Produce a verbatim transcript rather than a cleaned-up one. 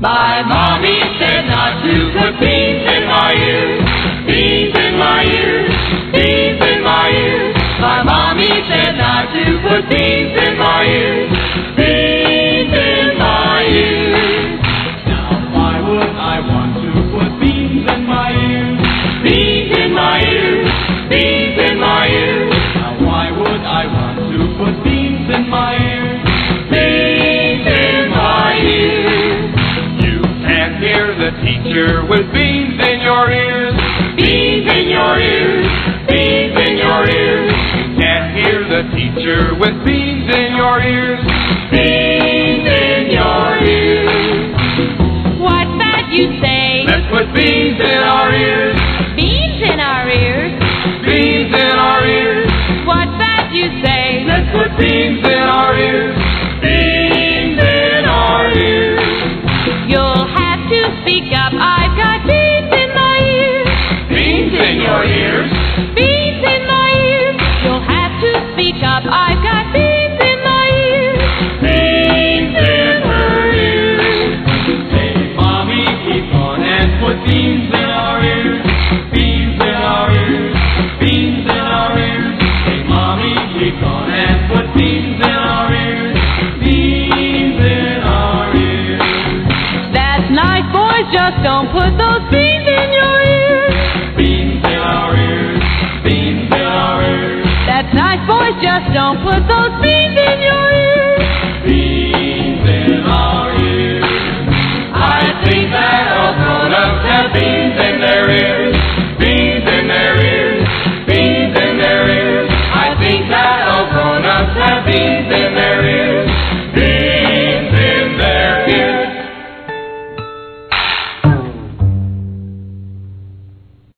My mommy said not to put beans in my ears, beans in my ears, beans in my ears. My mommy said not to put beans in my ears, beans in my ears. Now why would I want to put beans in my ears? Beans in my ears, beans in my ears. Now why would I want to put beans in my ears? Beans in my ears. You can't hear the teacher with beans in your ears. Beans in your ears, beans in your ears. You can't hear the teacher with beans in your ears. Beans in your ears. What's that you say? Let's put beans in our ears. Beans in our ears. Beans in our ears. What's that you say? Let's put beans in our ears. Beans in our ears. You'll have to speak up. I've got beans in my ears. Beans in your ears. Beans in my ears. You'll have to speak up. I've got beans in my ears. Beans in her ears. Hey, Mommy, keep on and put beans in our ears. Beans in our ears. Beans in our ears. Hey, Mommy, keep on and put beans in our ears. Beans in our ears. That's nice, boys. Just don't put those beans in your ears. Beans in our ears. Beans in our ears. That's nice, boys. Just don't put those beans in